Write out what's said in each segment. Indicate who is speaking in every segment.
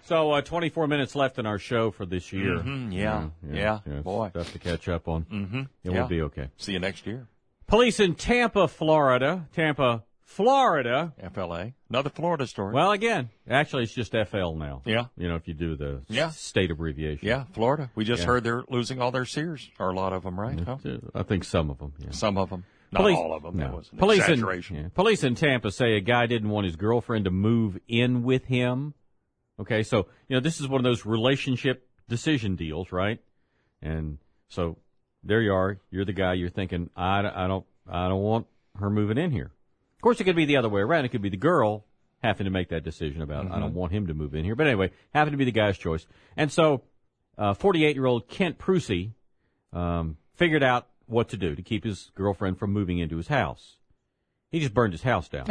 Speaker 1: So 24 minutes left in our show for this year.
Speaker 2: Mm-hmm, yeah. Boy.
Speaker 1: Stuff to catch up on.
Speaker 2: Mm-hmm.
Speaker 1: It will be okay.
Speaker 2: See you next year.
Speaker 1: Police in Tampa, Florida.
Speaker 2: FLA. Another Florida story.
Speaker 1: Well, again, actually, it's just FL now.
Speaker 2: Yeah.
Speaker 1: If you do the
Speaker 2: Yeah.
Speaker 1: state abbreviation.
Speaker 2: Yeah, Florida. We just heard they're losing all their Sears, or a lot of them, right? Huh?
Speaker 1: I think some of them. Yeah.
Speaker 2: Some of them. Not all of them.
Speaker 1: No.
Speaker 2: That was an exaggeration.
Speaker 1: Police in Tampa say a guy didn't want his girlfriend to move in with him. Okay, so, this is one of those relationship decision deals, right? And so there you are. You're the guy. You're thinking, I don't want her moving in here. Of course, it could be the other way around. It could be the girl having to make that decision about, I don't want him to move in here. But anyway, happened to be the guy's choice. And so 48-year-old Kent Prusy figured out what to do to keep his girlfriend from moving into his house. He just burned his house down.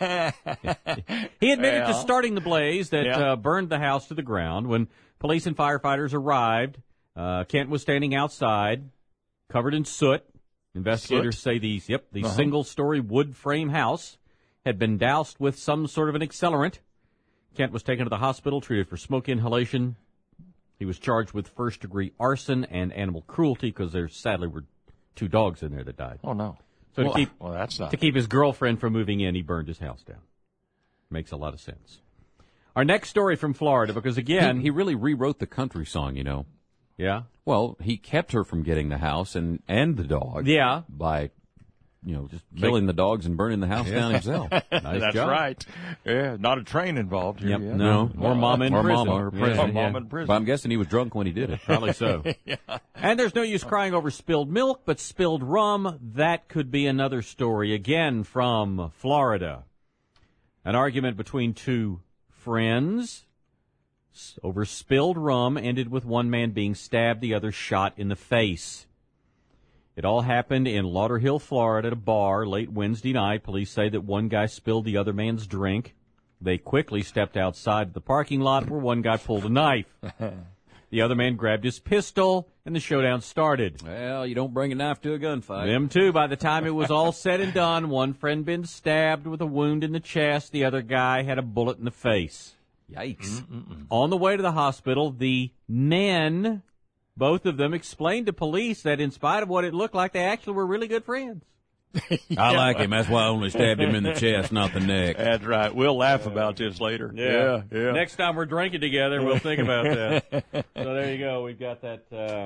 Speaker 1: He admitted to starting the blaze that burned the house to the ground. When police and firefighters arrived, Kent was standing outside, covered in soot. Investigators say the single-story wood frame house had been doused with some sort of an accelerant. Kent was taken to the hospital, treated for smoke inhalation. He was charged with first-degree arson and animal cruelty because there sadly were 2 dogs in there that died.
Speaker 2: Oh, no.
Speaker 1: So
Speaker 2: that's not.
Speaker 1: to keep his girlfriend from moving in, he burned his house down. Makes a lot of sense. Our next story from Florida, because again...
Speaker 3: He really rewrote the country song,
Speaker 1: Yeah?
Speaker 3: Well, he kept her from getting the house and the dog.
Speaker 1: Yeah.
Speaker 3: By, just killing the dogs and burning the house down himself. Nice
Speaker 2: That's
Speaker 3: job.
Speaker 2: right. Yeah, not a train involved here.
Speaker 1: Yep.
Speaker 2: yet.
Speaker 1: No. Or mom in prison.
Speaker 3: Or
Speaker 2: Mom in prison.
Speaker 3: But I'm guessing he was drunk when he did it.
Speaker 1: Probably so. And there's no use crying over spilled milk, but spilled rum, that could be another story. Again from Florida. An argument between 2 friends over spilled rum ended with one man being stabbed, the other shot in the face. It all happened in Lauderhill, Florida, at a bar late Wednesday night. Police say that one guy spilled the other man's drink. They quickly stepped outside the parking lot where one guy pulled a knife. The other man grabbed his pistol, and the showdown started.
Speaker 3: Well, you don't bring a knife to a gunfight.
Speaker 1: Them too. By the time it was all said and done, one friend been stabbed with a wound in the chest. The other guy had a bullet in the face.
Speaker 3: Yikes.
Speaker 1: On the way to the hospital, the men, both of them, explained to police that in spite of what it looked like, they actually were really good friends.
Speaker 3: I like him. That's why I only stabbed him in the chest, not the neck.
Speaker 2: That's right. We'll laugh about this later. Yeah.
Speaker 1: Next time we're drinking together, we'll think about that. So there you go. We've got that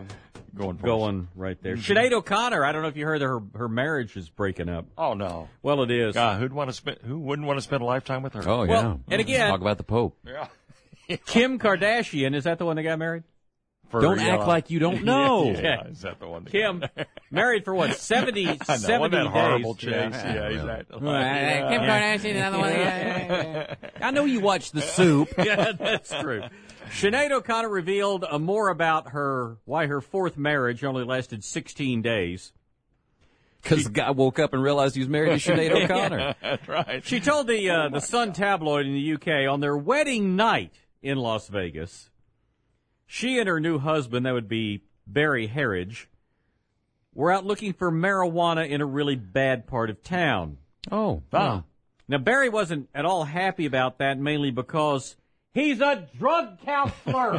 Speaker 1: going right there. Sinead O'Connor, I don't know if you heard her marriage is breaking up.
Speaker 2: Oh, no.
Speaker 1: Well, it is.
Speaker 2: Who wouldn't want to spend a lifetime with her?
Speaker 3: Oh, yeah.
Speaker 1: Well, and again,
Speaker 3: talk about the Pope.
Speaker 2: Yeah.
Speaker 1: Kim Kardashian, is that the one that got married?
Speaker 3: Don't act like you don't know.
Speaker 2: Yeah. Is that the one?
Speaker 1: Kim, married for what, 70
Speaker 2: Wasn't that
Speaker 1: days?
Speaker 2: horrible chase? Yeah, exactly.
Speaker 3: Kim Kardashian, another one. I know you watch The Soup.
Speaker 1: Yeah, that's true. Sinead O'Connor revealed more about why her 4th marriage only lasted 16 days.
Speaker 3: Because the guy woke up and realized he was married to Sinead O'Connor.
Speaker 2: That's right.
Speaker 1: She told the Sun tabloid in the UK on their wedding night in Las Vegas, she and her new husband, that would be Barry Harridge, were out looking for marijuana in a really bad part of town.
Speaker 3: Oh.
Speaker 1: Now, Barry wasn't at all happy about that, mainly because he's a drug counselor.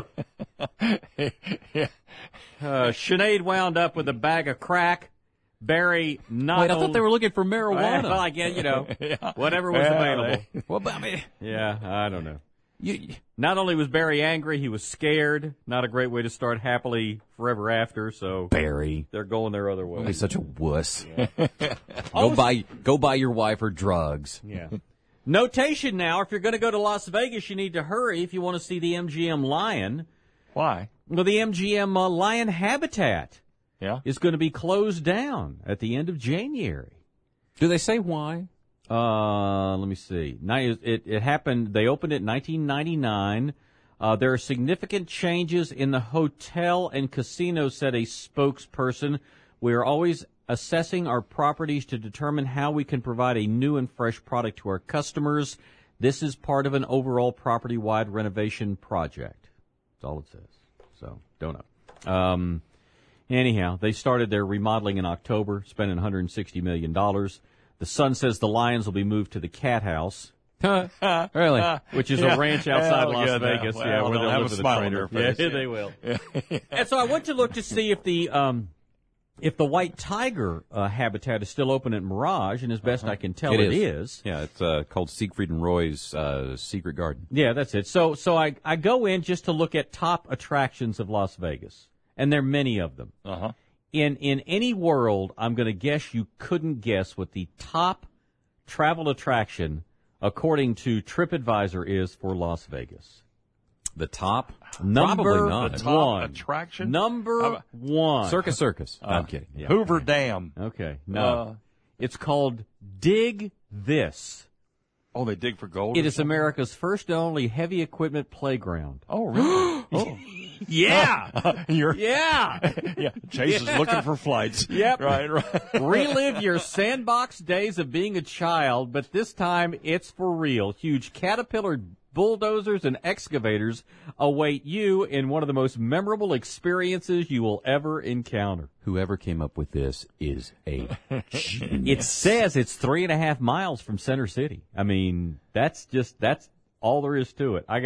Speaker 1: Sinead wound up with a bag of crack. Barry not
Speaker 3: Wait, I thought they were looking for marijuana.
Speaker 1: Well, I guess, whatever was available.
Speaker 3: Well, but I mean,
Speaker 1: Yeah, I don't know. Not only was Barry angry, he was scared. Not a great way to start happily forever after, so
Speaker 3: Barry.
Speaker 1: they're going their other way.
Speaker 3: He's such a wuss.
Speaker 1: Yeah.
Speaker 3: Go buy your wife her drugs.
Speaker 1: Yeah. Notation now, if you're going to go to Las Vegas, you need to hurry if you want to see the MGM Lion.
Speaker 2: Why?
Speaker 1: Well, the MGM Lion Habitat is going to be closed down at the end of January.
Speaker 3: Do they say why?
Speaker 1: Let me see. It happened, they opened it in 1999. There are significant changes in the hotel and casino, said a spokesperson. We are always assessing our properties to determine how we can provide a new and fresh product to our customers. This is part of an overall property-wide renovation project. That's all it says. So, don't know. Anyhow, they started their remodeling in October, spending $160 million. The Sun says the Lions will be moved to the Cat House.
Speaker 3: Really?
Speaker 1: which is a ranch outside
Speaker 2: Hell
Speaker 1: Las
Speaker 2: yeah,
Speaker 1: Vegas.
Speaker 2: well,
Speaker 1: yeah, where
Speaker 2: they'll
Speaker 1: they'll
Speaker 2: have
Speaker 1: live
Speaker 2: a
Speaker 1: with
Speaker 2: smile
Speaker 1: a
Speaker 2: on
Speaker 1: trainer.
Speaker 2: their face.
Speaker 1: Yeah, they will. And so I went to look to see if the white tiger habitat is still open at Mirage, and as best I can tell, it is.
Speaker 3: Yeah, it's called Siegfried and Roy's Secret Garden.
Speaker 1: Yeah, that's it. So I go in just to look at top attractions of Las Vegas, and there are many of them.
Speaker 2: Uh-huh.
Speaker 1: In any world, I'm going to guess you couldn't guess what the top travel attraction, according to TripAdvisor, is for Las Vegas.
Speaker 3: The top?
Speaker 1: Number
Speaker 3: Probably not.
Speaker 2: The top
Speaker 1: one.
Speaker 2: attraction?
Speaker 1: Number one.
Speaker 3: Circus. I'm kidding.
Speaker 1: Yeah.
Speaker 2: Hoover Dam.
Speaker 1: Okay, no. It's called Dig This.
Speaker 2: Oh, they dig for gold?
Speaker 1: It
Speaker 2: or
Speaker 1: is
Speaker 2: something?
Speaker 1: America's first and only heavy equipment playground.
Speaker 2: Oh, really? Oh.
Speaker 1: Yeah!
Speaker 2: You're,
Speaker 1: Yeah!
Speaker 2: yeah. Chase is looking for flights.
Speaker 1: Yep.
Speaker 2: Right.
Speaker 1: Relive your sandbox days of being a child, but this time it's for real. Huge Caterpillar bulldozers and excavators await you in one of the most memorable experiences you will ever encounter.
Speaker 3: Whoever came up with this is a genius.
Speaker 1: It says it's 3.5 miles from Center City. I mean, that's all there is to it. I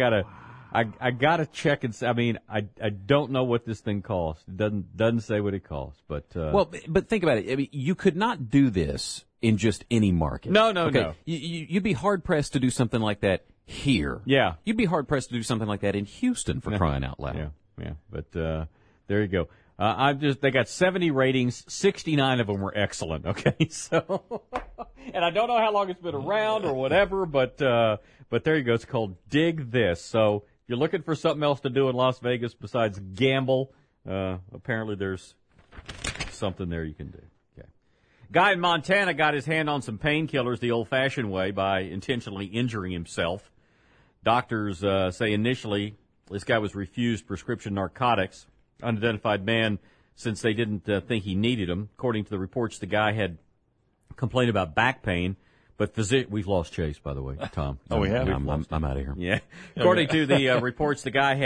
Speaker 1: gotta check and I mean, I don't know what this thing costs. It doesn't say what it costs, but
Speaker 3: Well, but think about it. I mean, you could not do this in just any market.
Speaker 1: No.
Speaker 3: You'd be hard pressed to do something like that here.
Speaker 1: Yeah.
Speaker 3: You'd be hard pressed to do something like that in Houston, for crying out loud.
Speaker 1: Yeah. But there you go. They got 70 ratings. 69 of them were excellent. Okay, so, and I don't know how long it's been around or whatever, but there you go. It's called Dig This. So if you're looking for something else to do in Las Vegas besides gamble, apparently there's something there you can do. Okay. Guy in Montana got his hand on some painkillers the old-fashioned way by intentionally injuring himself. Doctors say initially this guy was refused prescription narcotics. Unidentified man, since they didn't think he needed them. According to the reports, the guy had complained about back pain, but we've lost Chase, by the way, Tom.
Speaker 2: Oh, we have?
Speaker 3: I'm out of here.
Speaker 1: Yeah. According to the reports, the guy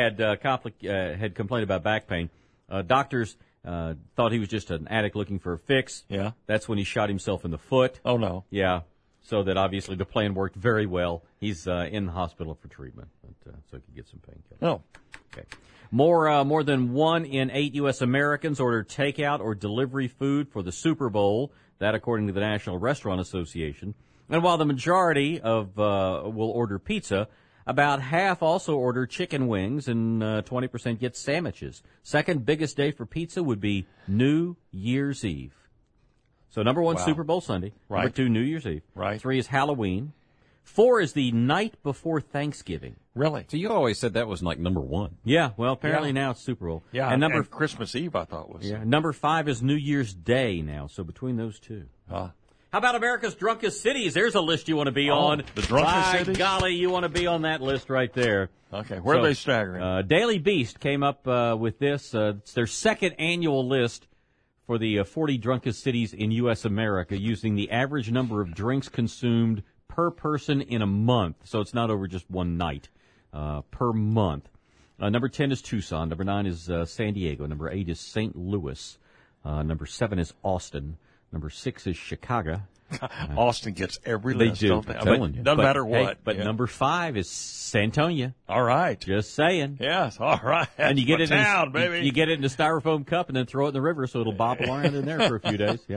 Speaker 1: had complained about back pain. Doctors thought he was just an addict looking for a fix.
Speaker 2: Yeah.
Speaker 1: That's when he shot himself in the foot.
Speaker 2: Oh, no.
Speaker 1: Yeah. So that obviously the plan worked very well. He's in the hospital for treatment, so he could get some painkillers.
Speaker 2: No.
Speaker 1: Okay. More than 1 in 8 U.S. Americans order takeout or delivery food for the Super Bowl. That, according to the National Restaurant Association. And while the majority of will order pizza, about half also order chicken wings, and 20% get sandwiches. Second biggest day for pizza would be New Year's Eve. So number 1,
Speaker 2: Wow.
Speaker 1: Super Bowl Sunday.
Speaker 2: Right.
Speaker 1: Number 2, New Year's Eve.
Speaker 2: Right.
Speaker 1: 3 is Halloween. 4 is the night before Thanksgiving.
Speaker 2: Really?
Speaker 3: So you always said that was like number one.
Speaker 1: Yeah, well, apparently
Speaker 2: Yeah.
Speaker 1: now it's Super Bowl.
Speaker 2: Yeah.
Speaker 1: And
Speaker 2: Christmas Eve, I thought was.
Speaker 1: number 5 is New Year's Day now. So between those two. How about America's drunkest cities? There's a list you want to be on.
Speaker 2: The drunkest
Speaker 1: By
Speaker 2: cities?
Speaker 1: golly, you want to be on that list right there.
Speaker 2: Okay. Where are they staggering?
Speaker 1: Daily Beast came up with this. It's their second annual list for the 40 drunkest cities in U.S. America, using the average number of drinks consumed per person in a month. So it's not over just one night, per month. Number 10 is Tucson. Number 9 is San Diego. Number 8 is St. Louis. Number 7 is Austin. Number 6 is Chicago.
Speaker 2: Austin gets every
Speaker 1: They
Speaker 2: list,
Speaker 1: do.
Speaker 2: don't they?
Speaker 1: I'm
Speaker 3: telling you.
Speaker 2: Doesn't matter
Speaker 1: Hey,
Speaker 2: what.
Speaker 1: but
Speaker 2: Yeah.
Speaker 1: number 5 is San Antonio.
Speaker 2: All right.
Speaker 1: Just saying.
Speaker 2: Yes. All right.
Speaker 1: And you get it
Speaker 2: town,
Speaker 1: in,
Speaker 2: baby.
Speaker 1: You get it in a styrofoam cup and then throw it in the river so it'll bobble around in there for a few days. Yeah.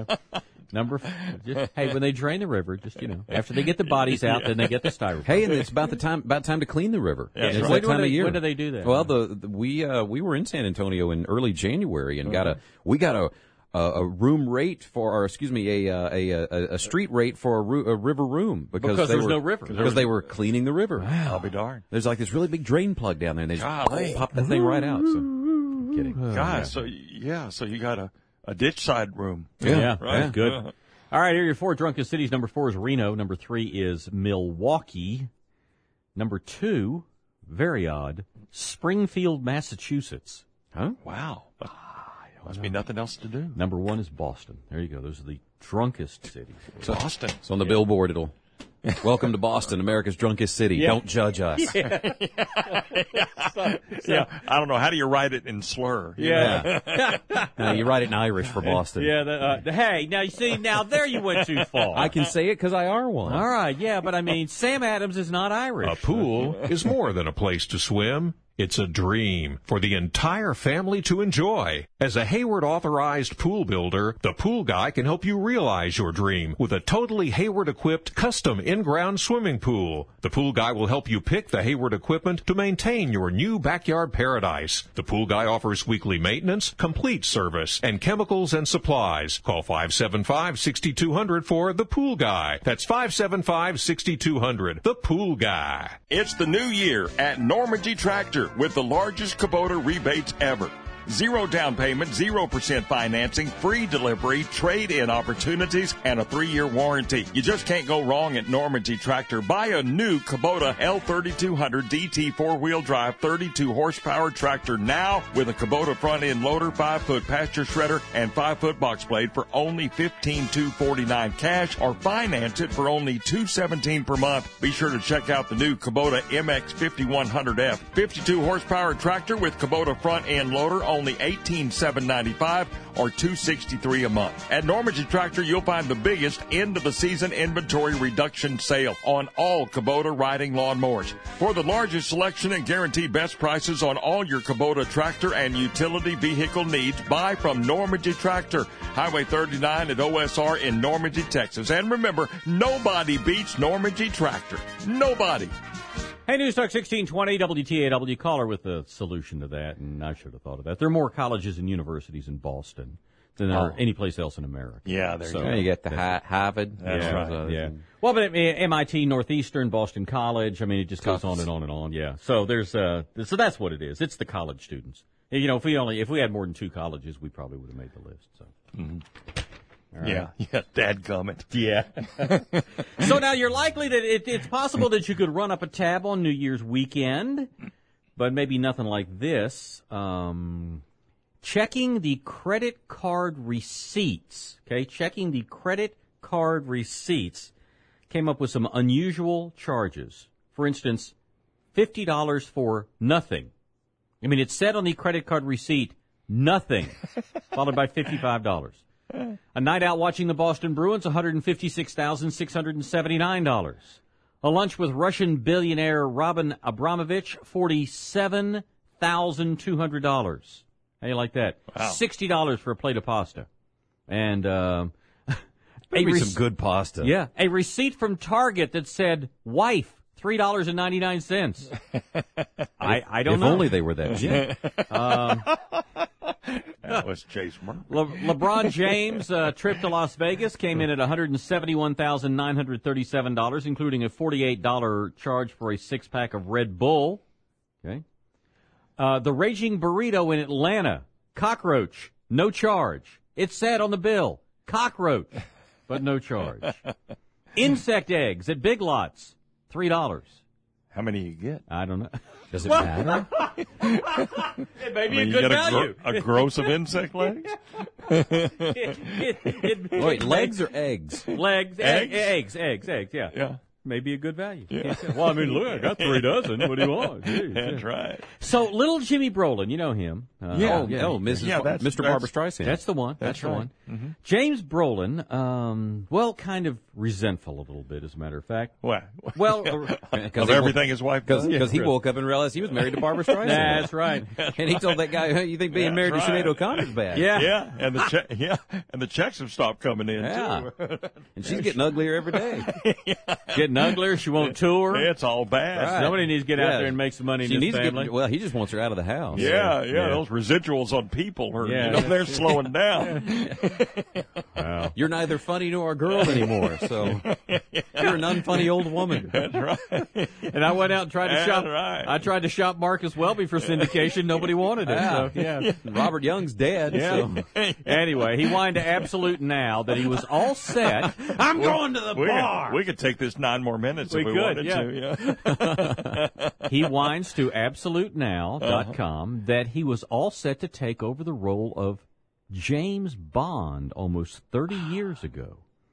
Speaker 1: Hey, when they drain the river, after they get the bodies out, then they get the styrofoam.
Speaker 3: Hey, and it's about time to clean the river.
Speaker 2: Yeah,
Speaker 3: It's
Speaker 2: right.
Speaker 3: that time of year.
Speaker 1: When do they do that?
Speaker 3: Well, we were in San Antonio in early January and we got a room rate a street rate for a river room because
Speaker 1: there's no river.
Speaker 3: because they were cleaning the river.
Speaker 2: I'll be darned.
Speaker 3: There's like this really big drain plug down there, and they just
Speaker 2: Golly.
Speaker 3: pop that thing right out. So, I'm kidding.
Speaker 2: Gosh, so you got a ditch side room.
Speaker 1: Yeah,
Speaker 2: Right.
Speaker 1: that's good. All right, here are your 4 drunkest cities. Number 4 is Reno. Number 3 is Milwaukee. Number 2, very odd, Springfield, Massachusetts.
Speaker 3: Huh?
Speaker 2: Wow. Must be nothing else to do.
Speaker 1: Number 1 is Boston. There you go. Those are the drunkest cities.
Speaker 2: Boston.
Speaker 3: So on the billboard, it'll Welcome to Boston, America's drunkest city.
Speaker 1: Yeah.
Speaker 3: Don't judge us.
Speaker 2: Yeah, I don't know. How do you write it in slur?
Speaker 1: Yeah.
Speaker 3: No, you write it in Irish for Boston.
Speaker 1: Yeah. Hey, now you see, now there you went too far.
Speaker 3: I can say it because I are one.
Speaker 1: All right, yeah, but I mean, Sam Adams is not Irish.
Speaker 4: A pool is more than a place to swim. It's a dream for the entire family to enjoy. As a Hayward authorized pool builder, the Pool Guy can help you realize your dream with a totally Hayward equipped custom in-ground swimming pool. The Pool Guy will help you pick the Hayward equipment to maintain your new backyard paradise. The Pool Guy offers weekly maintenance, complete service, and chemicals and supplies. Call 575-6200 for The Pool Guy. That's 575-6200. The Pool Guy.
Speaker 5: It's the new year at Normandy Tractor with the largest Kubota rebates ever. 0 down payment, 0% financing, free delivery, trade-in opportunities, and a 3-year warranty. You just can't go wrong at Normandy Tractor. Buy a new Kubota L3200 DT 4-wheel drive 32 horsepower tractor now with a Kubota front-end loader, 5-foot pasture shredder, and 5-foot box blade for only $15,249 cash, or finance it for only $217 per month. Be sure to check out the new Kubota MX 5100F 52 horsepower tractor with Kubota front-end loader, only $18,795 or $263 a month. At Normandy Tractor, you'll find the biggest end-of-the-season inventory reduction sale on all Kubota riding lawnmowers. For the largest selection and guaranteed best prices on all your Kubota tractor and utility vehicle needs, buy from Normandy Tractor, Highway 39 at OSR in Normandy, Texas. And remember, nobody beats Normandy Tractor. Nobody.
Speaker 1: Hey, News Talk 1620, WTAW, caller with a solution to that, and I should have thought of that. There are more colleges and universities in Boston than there are any place else in America.
Speaker 2: Yeah, there
Speaker 3: Yeah, you got the Harvard.
Speaker 2: That's right.
Speaker 1: Yeah. Well, but MIT, Northeastern, Boston College, I mean, it just goes on and on and on, yeah. So there's, so that's what it is. It's the college students. You know, if we had more than 2 colleges, we probably would have made the list, so.
Speaker 2: Mm-hmm.
Speaker 1: Right.
Speaker 2: Yeah, dadgummit.
Speaker 1: Yeah. So now you're likely that it's possible that you could run up a tab on New Year's weekend, but maybe nothing like this. Checking the credit card receipts, okay? Checking the credit card receipts came up with some unusual charges. For instance, $50 for nothing. I mean, it said on the credit card receipt, nothing, followed by $55. A night out watching the Boston Bruins, $156,679. A lunch with Russian billionaire Roman Abramovich, $47,200. How you like that?
Speaker 2: Wow.
Speaker 1: $60 for a plate of pasta. And
Speaker 3: Maybe some good pasta.
Speaker 1: Yeah, a receipt from Target that said wife, $3.99. I don't
Speaker 3: If
Speaker 1: know.
Speaker 3: only they were that cheap.
Speaker 2: That was Chase Murphy.
Speaker 1: LeBron James' trip to Las Vegas came in at $171,937, including a $48 charge for a 6-pack of Red Bull. Okay. The Raging Burrito in Atlanta, cockroach, no charge. It said on the bill, cockroach, but no charge. Insect eggs at Big Lots, $3.
Speaker 2: How many you get?
Speaker 1: I don't know.
Speaker 3: Does it matter?
Speaker 1: It may be
Speaker 2: I mean,
Speaker 1: a
Speaker 2: you
Speaker 1: good
Speaker 2: get
Speaker 1: value.
Speaker 2: a gross of insect legs?
Speaker 3: Wait, legs or eggs?
Speaker 1: Legs, eggs, yeah.
Speaker 2: Yeah.
Speaker 1: Maybe a good value. Yeah. Well, I mean, look, I got 3 dozen. What do you want? Jeez.
Speaker 2: That's right.
Speaker 1: So, little Jimmy Brolin, you know him.
Speaker 3: Mr. Barbara Streisand.
Speaker 1: That's the one. That's the one. Mm-hmm. James Brolin, kind of resentful a little bit, as a matter of fact.
Speaker 2: Well,
Speaker 3: Because
Speaker 2: of everything his wife does?
Speaker 3: Because he woke up and realized he was married to Barbara Streisand.
Speaker 1: That's right.
Speaker 3: And he told that guy, hey, you think being married to Sinead O'Connor's bad?
Speaker 1: Yeah.
Speaker 2: Yeah, and the checks have stopped coming in,
Speaker 3: Yeah.
Speaker 2: too.
Speaker 3: And she's getting uglier every day.
Speaker 1: Getting uglier. She won't tour.
Speaker 2: It's all bad.
Speaker 3: Right.
Speaker 1: Somebody needs to get out
Speaker 3: Yeah.
Speaker 1: there and make some money in
Speaker 3: She
Speaker 1: this
Speaker 3: needs
Speaker 1: family.
Speaker 3: to get, well, he just wants her out of the house.
Speaker 2: Yeah,
Speaker 1: Yeah.
Speaker 2: those residuals on people are,
Speaker 1: Yeah.
Speaker 2: they're slowing down.
Speaker 1: Wow.
Speaker 3: You're neither funny nor a girl anymore, so you're an unfunny old woman.
Speaker 2: That's right.
Speaker 1: And I went out and tried to
Speaker 2: That's
Speaker 1: shop.
Speaker 2: right.
Speaker 1: I tried to shop Marcus Welby for syndication. Nobody wanted it. So, yeah.
Speaker 3: Robert Young's dead.
Speaker 1: Yeah.
Speaker 3: So.
Speaker 1: Anyway, he whined to Absolute Now that he was all set. I'm going to the bar.
Speaker 2: We could take this 9 more minutes
Speaker 1: We
Speaker 2: if we
Speaker 1: could,
Speaker 2: wanted
Speaker 1: yeah.
Speaker 2: to. Yeah.
Speaker 1: He whines to AbsoluteNow.com that he was all set to take over the role of James Bond almost 30 years ago.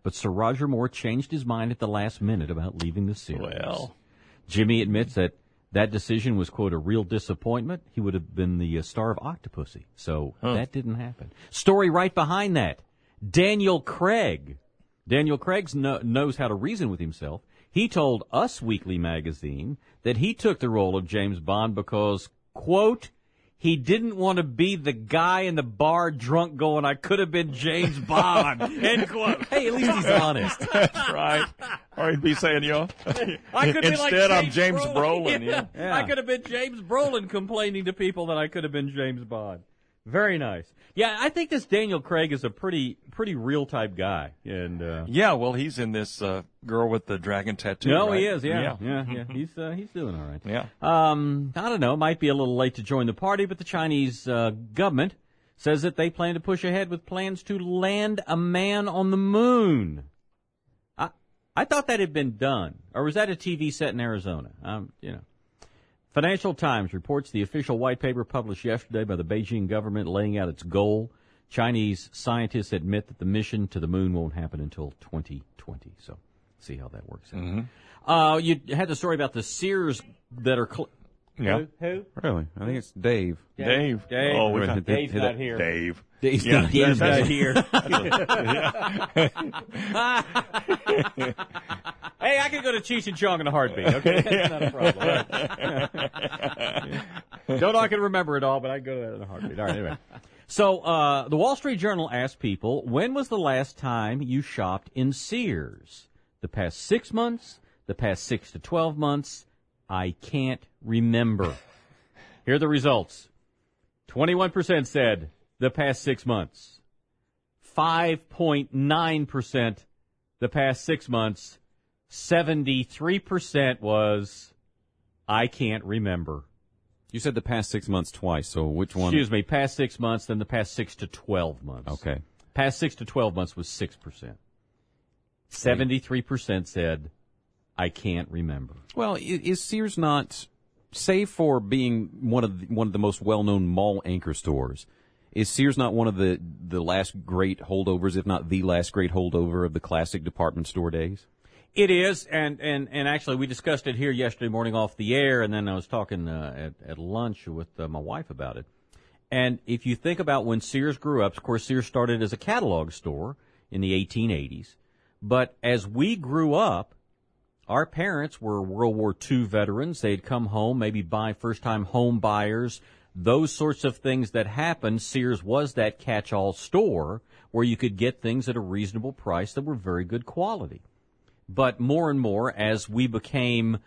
Speaker 1: but Sir Roger Moore changed his mind at the last minute about leaving the series.
Speaker 2: Well,
Speaker 1: Jimmy admits that decision was, quote, a real disappointment. He would have been the star of Octopussy. So that didn't happen. Story right behind that. Daniel Craig. Daniel Craig knows how to reason with himself. He told Us Weekly magazine that he took the role of James Bond because, quote, he didn't want to be the guy in the bar drunk going, I could have been James Bond, end quote.
Speaker 3: Hey, at least he's honest.
Speaker 2: that's right. Or he'd be saying,
Speaker 1: I could be like
Speaker 2: instead I'm James Brolin.
Speaker 1: Yeah. I could have been James Brolin complaining to people that I could have been James Bond. Very nice. Yeah, I think this Daniel Craig is a pretty real type guy. And
Speaker 2: Yeah, well, he's in this girl with the dragon tattoo.
Speaker 1: no,
Speaker 2: right?
Speaker 1: he is. Yeah. He's doing all right.
Speaker 2: Yeah.
Speaker 1: I don't know. It might be a little late to join the party, but the Chinese government says that they plan to push ahead with plans to land a man on the moon. I thought that had been done, or was that a TV set in Arizona? Financial Times reports the official white paper published yesterday by the Beijing government laying out its goal. Chinese scientists admit that the mission to the moon won't happen until 2020. So, see how that works out.
Speaker 2: Mm-hmm.
Speaker 1: You had the story about the Sears that are...
Speaker 2: Yeah.
Speaker 1: Who?
Speaker 3: Really? I think it's Dave.
Speaker 2: Dave.
Speaker 1: Oh,
Speaker 3: We're gonna
Speaker 1: Dave's
Speaker 3: hit
Speaker 1: not
Speaker 3: it.
Speaker 1: here.
Speaker 2: Dave.
Speaker 3: Dave's
Speaker 2: Yeah,
Speaker 3: not
Speaker 1: Dave's
Speaker 3: here.
Speaker 1: not here. Hey, I can go to Cheech and Chong in a heartbeat, okay? That's not a problem. Don't know I can remember it all, but I can go to that in a heartbeat. All right, anyway. So, the Wall Street Journal asked people, when was the last time you shopped in Sears? The past 6 months? The past 6 to 12 months? I can't remember. Here are the results. 21% said the past 6 months. 5.9% the past 6 months. 73% was I can't remember.
Speaker 3: You said the past 6 months twice, so which one?
Speaker 1: Excuse me, past 6 months, then the past 6 to 12 months.
Speaker 3: Okay.
Speaker 1: Past 6 to 12 months was 6%. 73% said I can't remember.
Speaker 3: Well, is Sears not, save for being one of the most well-known mall anchor stores, is Sears not one of the last great holdovers, if not the last great holdover of the classic department store days?
Speaker 1: It is, and actually we discussed it here yesterday morning off the air, and then I was talking at lunch with my wife about it. And if you think about when Sears grew up, of course Sears started as a catalog store in the 1880s, but as we grew up, our parents were World War II veterans. They'd come home, maybe buy first-time home buyers, those sorts of things that happened. Sears was that catch-all store where you could get things at a reasonable price that were very good quality. But more and more, as we became,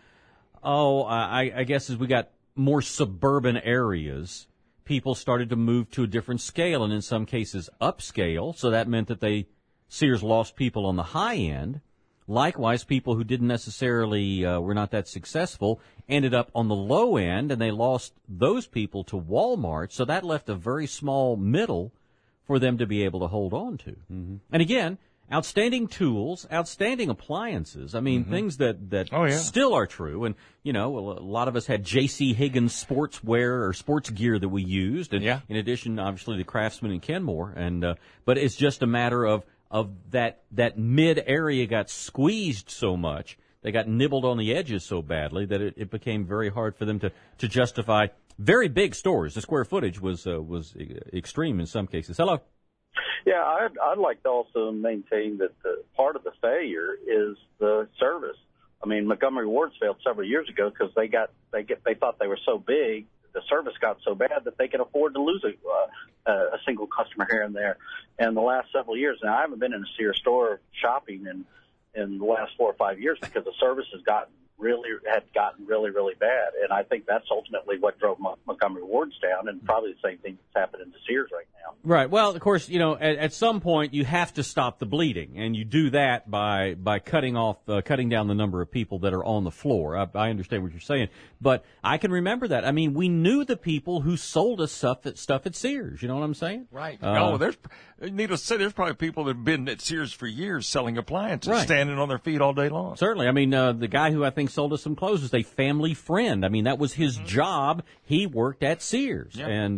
Speaker 1: I guess as we got more suburban areas, people started to move to a different scale, and in some cases upscale. So that meant that Sears lost people on the high end. Likewise, people who didn't necessarily were not that successful ended up on the low end, and they lost those people to Walmart. So that left a very small middle for them to be able to hold on to. Mm-hmm. And again, outstanding tools, outstanding appliances. I mean, things that still are true. And, a lot of us had J.C. Higgins sportswear or sports gear that we used. And in addition, obviously, the Craftsman and Kenmore. And but it's just a matter of that mid area got squeezed so much, they got nibbled on the edges so badly that it became very hard for them to justify very big stores. The square footage was extreme in some cases. Hello.
Speaker 6: Yeah, I'd like to also maintain that part of the failure is the service. I mean, Montgomery Ward's failed several years ago because they thought they were so big, the service got so bad that they could afford to lose a single customer here and there. And the last several years, now I haven't been in a Sears store shopping in the last 4 or 5 years because the service had gotten really, really bad. And I think that's ultimately what drove Montgomery Ward's down, and probably the same thing that's happening to Sears right now.
Speaker 1: Right. Well, of course, at some point you have to stop the bleeding, and you do that by cutting down the number of people that are on the floor. I understand what you're saying, but I can remember that. I mean, we knew the people who sold us stuff at Sears. You know what I'm saying?
Speaker 2: Right. Needless to say, there's probably people that have been at Sears for years selling appliances, standing on their feet all day long.
Speaker 1: Certainly. I mean, the guy who I think sold us some clothes was a family friend. I mean, that was his job. He worked at Sears. Yeah. And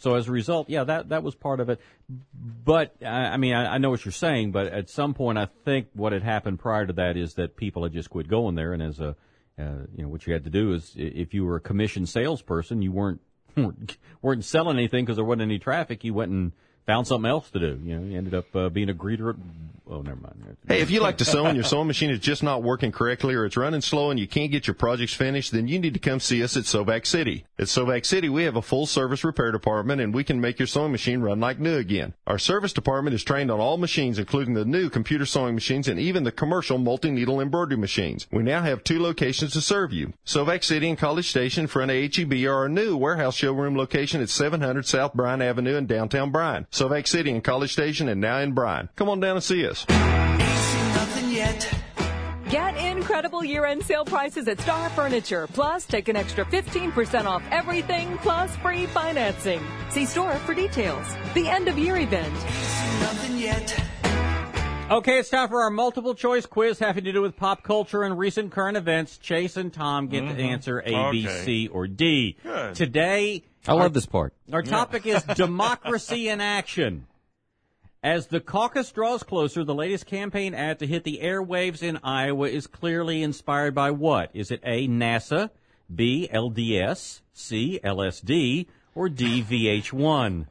Speaker 1: So as a result, yeah, that was part of it. But I mean, I know what you're saying, but at some point, I think what had happened prior to that is that people had just quit going there, and as a what you had to do is, if you were a commission salesperson, you weren't selling anything because there wasn't any traffic. You went and found something else to do. You ended up being a greeter. Oh, never mind.
Speaker 7: Hey, if you like to sew and your sewing machine is just not working correctly or it's running slow and you can't get your projects finished, then you need to come see us at Sovac City. At Sovac City, we have a full-service repair department, and we can make your sewing machine run like new again. Our service department is trained on all machines, including the new computer sewing machines and even the commercial multi-needle embroidery machines. We now have 2 locations to serve you. Sovac City and College Station in front of HEB are our new warehouse showroom location at 700 South Bryan Avenue in downtown Bryan. Sovac City and College Station, and now in Bryan. Come on down and see us.
Speaker 8: Get incredible year-end sale prices at Star Furniture. Plus, take an extra 15% off everything, plus free financing. See store for details. The end-of-year event.
Speaker 1: Okay, it's time for our multiple choice quiz having to do with pop culture and recent current events. Chase and Tom get to answer A, B, C, or D.
Speaker 2: Good.
Speaker 1: Today,
Speaker 3: I love this part.
Speaker 1: our topic is democracy in action. As the caucus draws closer, the latest campaign ad to hit the airwaves in Iowa is clearly inspired by what? Is it A, NASA, B, LDS, C, LSD, or D, VH1?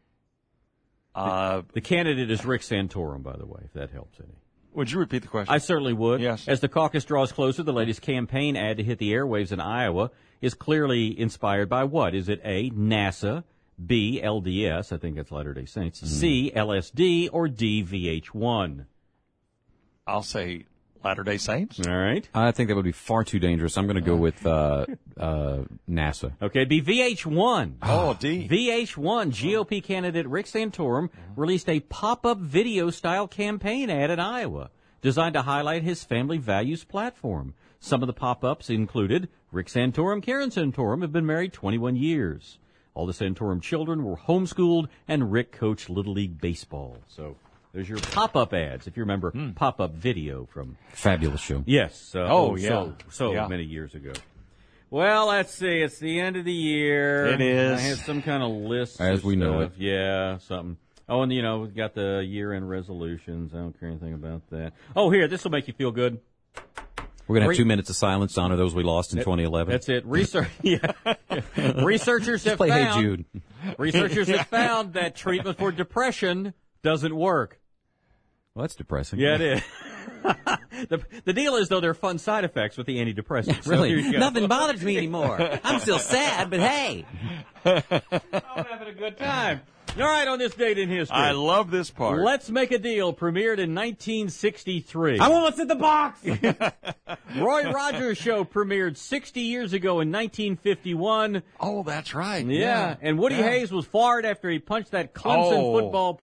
Speaker 1: The candidate is Rick Santorum, by the way, if that helps any.
Speaker 2: Would you repeat the question?
Speaker 1: I certainly would.
Speaker 2: Yes.
Speaker 1: As the caucus draws closer, the latest campaign ad to hit the airwaves in Iowa is clearly inspired by what? Is it A, NASA, B, LDS, I think that's Latter-day Saints, C, LSD, or D, VH1?
Speaker 2: I'll say Latter-day Saints.
Speaker 1: All right.
Speaker 3: I think that would be far too dangerous. I'm going to go with NASA.
Speaker 1: Okay, it'd be VH1.
Speaker 2: Oh, D.
Speaker 1: VH1 GOP candidate Rick Santorum released a pop-up video-style campaign ad in Iowa designed to highlight his family values platform. Some of the pop-ups included Rick Santorum, Karen Santorum have been married 21 years. All the Santorum children were homeschooled, and Rick coached Little League Baseball. So there's your pop-up ads, if you remember pop-up video from...
Speaker 3: Fabulous show.
Speaker 1: Yes.
Speaker 2: Yeah.
Speaker 1: Many years ago. Well, let's see. It's the end of the year.
Speaker 2: It is.
Speaker 1: I have some kind of list.
Speaker 3: As
Speaker 1: of
Speaker 3: we know
Speaker 1: stuff. Yeah, something. Oh, and, we've got the year-end resolutions. I don't care anything about that. Oh, here, this will make you feel good.
Speaker 3: We're going to have 2 minutes of silence to honor those we lost in 2011.
Speaker 1: That's it. Researchers have
Speaker 3: play
Speaker 1: found.
Speaker 3: Hey Jude.
Speaker 1: Researchers have found that treatment for depression doesn't work.
Speaker 3: Well, that's depressing.
Speaker 1: Yeah, it is. The deal is, though, there are fun side effects with the antidepressants.
Speaker 3: Really?
Speaker 1: So
Speaker 3: Nothing bothers me anymore. I'm still sad, but hey.
Speaker 1: I'm having a good time. All right, on this date in history.
Speaker 2: I love this part.
Speaker 1: Let's Make a Deal premiered in 1963.
Speaker 3: I want what's in the box.
Speaker 1: Roy Rogers Show premiered 60 years ago in 1951.
Speaker 2: Oh, that's right.
Speaker 1: Yeah. And Woody Hayes was fired after he punched that Clemson football